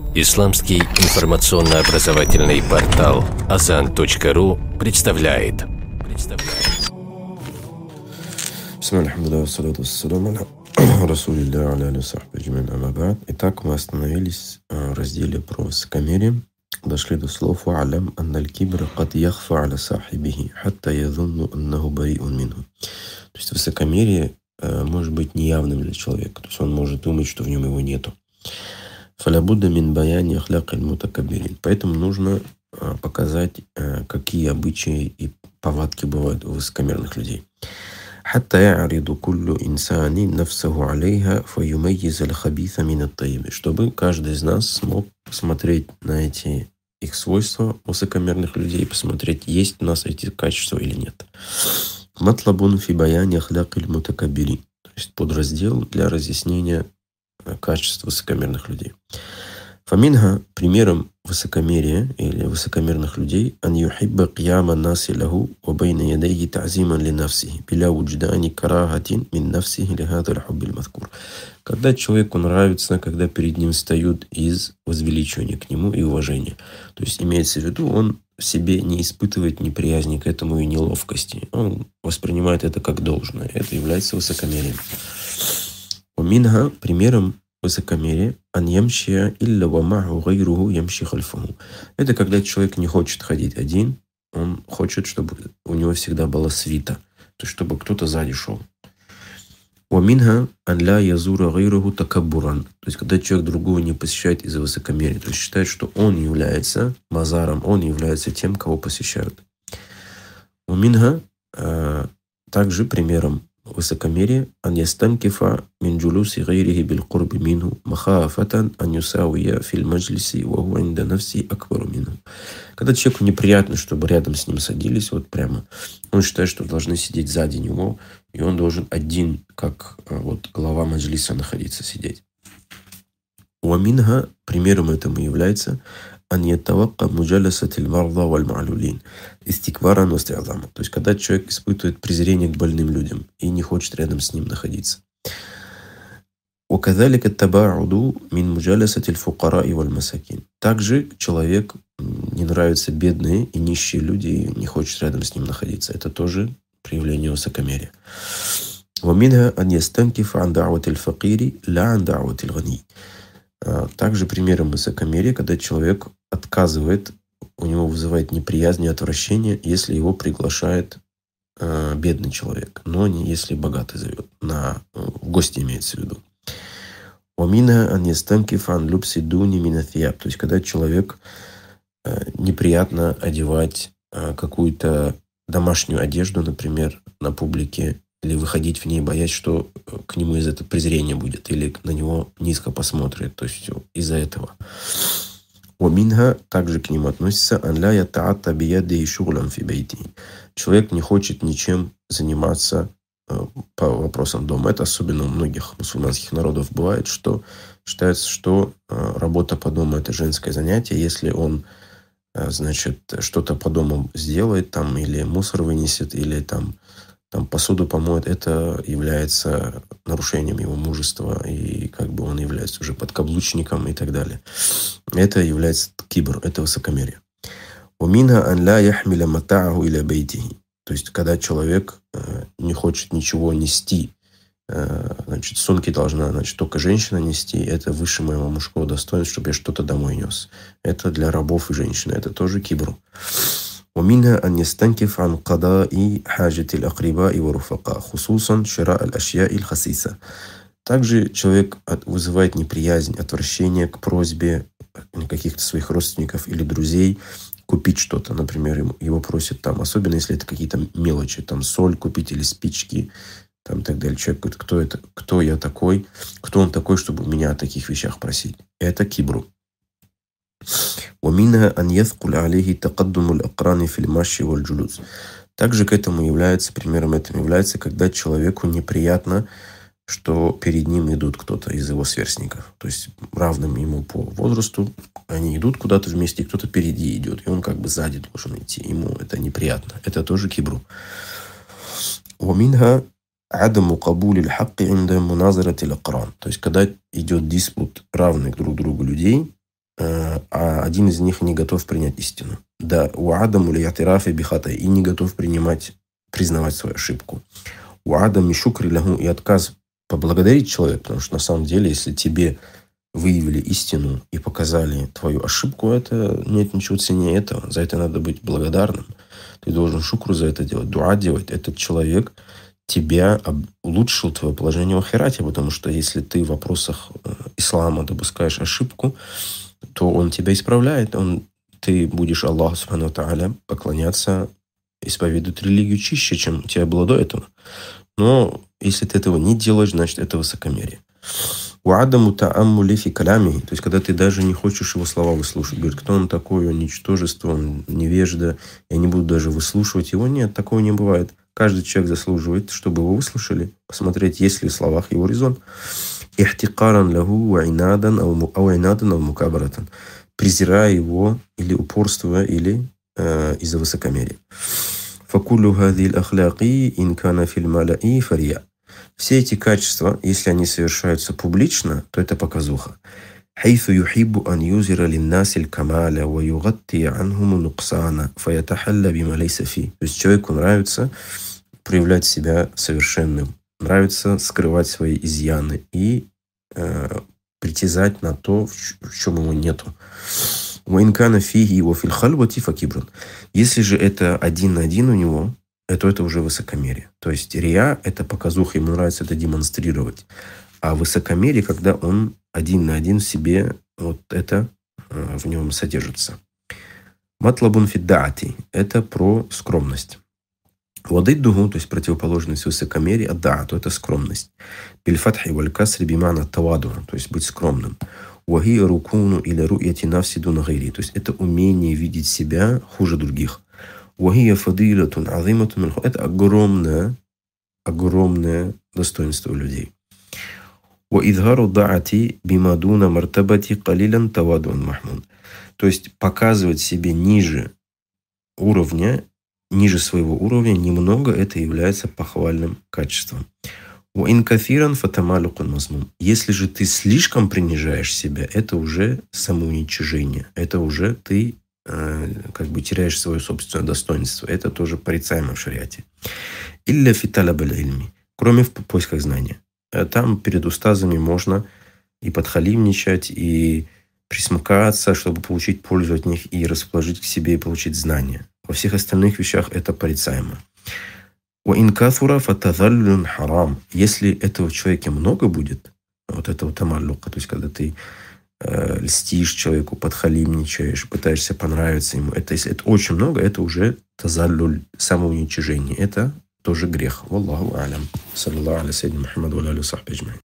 Исламский информационно-образовательный портал Azan.ru представляет. Итак, мы остановились в разделе про высокомерие. Дошли до слов «Ва'алям анналь кибра кад яхфа аля сахибихи, хатта язунну аннаху бари'ун минху». То есть высокомерие может быть неявным для человека. То есть он может думать, что в нем его нету. «Фалябудда мин баяни ахляк аль-мутакаббирин». Поэтому нужно показать, какие обычаи и повадки бывают у высокомерных людей. «Хатта я'риду куллю инсани нафсаху алейха фаюмайyiz аль-хабиса мин ат-таййиб». Чтобы каждый из нас смог посмотреть на эти их свойства высокомерных людей, посмотреть, есть у нас эти качества или нет. «Матлабун фи баяни ахляк аль-мутакаббирин». То есть подраздел для разъяснения качеств высокомерных людей. Фаминха, примером высокомерия или высокомерных людей, ан юхибба кияма наси лаху ва байна ядайхи та'зиман ли нафсихи биля вудждани карахатин мин нафсихи ли хада аль-хубби аль-мазкур. Когда человеку нравится, когда перед ним встают из возвеличивания к нему и уважения. То есть имеется в виду, он в себе не испытывает неприязни к этому и неловкости. Он воспринимает это как должное. Это является высокомерием. Уминха, примером высокомерия, ан ямшия илля ва маху гайруху ямши хальфаху. Это когда человек не хочет ходить один, он хочет, чтобы у него всегда была свита, то есть чтобы кто-то сзади шел. Уминха ан ля язура гайруху такаббуран. То есть когда человек другого не посещает из-за высокомерия, то есть считает, что он является мазаром, он является тем, кого посещают. Уминха, также примером высокомерие, ан ястанкифа мин джулуси гайрихи бил курби минху махаафатан ан юсауия фил маджлиси ва хуа инда нафси акбару минху. Когда человеку неприятно, чтобы рядом с ним садились, вот прямо, он считает, что должны сидеть сзади него, и он должен один, как вот глава маджлиса, находиться, сидеть. Уаминха, примером этому является ан ятавакка муджаласатиль марда валь ма'лулин истикваран ва сти'зама. То есть, когда человек испытывает презрение к больным людям и не хочет рядом с ним находиться. Вакадалика табауду мин муджаласатиль фукараи валь масакин. Также человек не нравятся бедные и нищие люди и не хочет рядом с ним находиться. Это тоже проявление высокомерия. Ваминха ан ястанкифа ан да'ватиль факири ла ан да'ватиль гани. Также примером высокомерия, когда человек отказывает, у него вызывает неприязнь и отвращение, если его приглашает бедный человек, но не если богатый зовет. В гости имеется в виду. Омина ан ястанкиф ан любси дуни мин аthiyab. То есть, когда человек неприятно одевать какую-то домашнюю одежду, например, на публике, или выходить в ней, боясь, что к нему из этого презрения будет, или на него низко посмотрят, то есть из-за этого. Уминха, также к нему относится ан ля ятаатта бияди шуглан фи бейти. Человек не хочет ничем заниматься по вопросам дома. Это особенно у многих мусульманских народов бывает, что считается, что работа по дому это женское занятие. Если он, значит, что-то по дому сделает, там, или мусор вынесет, или там посуду помоет, это является нарушением его мужества, и как бы он является уже подкаблучником и так далее. Это является кибр, это высокомерие. Уминха ан ля яхмиля матааху иля бейтихи. То есть, когда человек не хочет ничего нести, значит, сумки должна, значит, только женщина нести, это выше моего мужского достоинства, чтобы я что-то домой нес. Это для рабов и женщин, это тоже кибр. ومنها أن يستنكف عن قضاء حاجة الأقرباء والرفقاء خصوصا شراء الأشياء الخسيسة. Также человек вызывает неприязнь, отвращение к просьбе каких-то своих родственников или друзей купить что-то. Например, его просят там, особенно если это какие-то мелочи, там соль купить или спички, там и так далее. Человек говорит, кто это, кто я такой, кто он такой, чтобы меня о таких вещах просить. Это кибру. ومنها أن يثقل عليه تقدم الأقران في المشي والجلوس. Также к этому является, примером этому является, когда человеку неприятно, что перед ним идут кто-то из его сверстников. То есть равным ему по возрасту, они идут куда-то вместе, и кто-то впереди идет, и он как бы сзади должен идти. Ему это неприятно. Это тоже кибру. ومنها عدم قبول الحق عند مناظرة الأقران. То есть когда идет диспут равных друг другу людей, а один из них не готов принять истину. Да, уадам или ятирафи бихата, и не готов признавать свою ошибку. Уадам и шукри лягу, и отказ поблагодарить человека, потому что на самом деле, если тебе выявили истину и показали твою ошибку, это нет ничего ценнее этого. За это надо быть благодарным. Ты должен шукру за это делать, дуа делать. Этот человек тебя улучшил твое положение в ахирате, потому что если ты в вопросах ислама допускаешь ошибку, то он тебя исправляет. Ты будешь Аллаху Субхану ва Тааля поклоняться, исповедовать религию чище, чем у тебя было до этого. Но если ты этого не делаешь, значит, это высокомерие. Уадаму тааммули фи калями, то есть, когда ты даже не хочешь его слова выслушать. Говорит, кто он такой, он ничтожество, он невежда, я не буду даже выслушивать его. Нет, такого не бывает. Каждый человек заслуживает, чтобы его выслушали, посмотреть, есть ли в словах его резон. Ихтикаран лаху ва инадан ау мукабаратан. Презирая его, или упорствуя, или из-за высокомерия. Факулю хадил ахляки инкана филь малаи фария. Все эти качества, если они совершаются публично, то это показуха. حيث يحب أن يظهر للناس الكمال ويغطي عنهم نقصانا فيتحلى بما ليس فيه. То есть человеку нравится проявлять себя совершенным, нравится скрывать свои изъяны и притязать на то, в чем ему нету. وإن كان فيه وفي الخلوة فكبر. Если же это один на один у него, это уже высокомерие. То есть рия – это показуха, ему нравится это демонстрировать. А высокомерие, когда он один на один в себе, вот это в нем содержится. Матлабун фиддаати – это про скромность. Вадиддуху, то есть противоположность высокомерия, аддаату – это скромность. Бильфатхи валь касри бимана таваду, то есть быть скромным. Вахи рукуну или руяти навси дуна гайри, то есть это умение видеть себя хуже других. Вахия фадилатун азиматун, это огромное достоинство людей. وإظهار الضاعة بما دون مرتبة قليلا تواضع محمود. То есть показывать себе ниже своего уровня немного, это является похвальным качеством. وإن كثيرا فتمالق مذموم. Если же ты слишком принижаешь себя, это уже самоуничижение. Это уже ты теряешь свое собственное достоинство. Это тоже порицаемо в шариате. Илля фи талаб аль-ильми. Кроме в поисках знания. Там перед устазами можно и подхалимничать, и присмыкаться, чтобы получить пользу от них, и расположить к себе, и получить знания. Во всех остальных вещах это порицаемо. وَإِنْ كَثُرَ فَتَذَلُّلٌ حَرَامٌ. Если этого в человеке много будет, вот этого тамаллука, то есть когда ты льстишь человеку, подхалимничаешь, пытаешься понравиться ему, если это очень много, это уже тазаллюль, самоуничижение. Это тоже грех. Валлаху алям. Саллаллаху аля саййидина Мухаммад ва аля сахби аджмаин.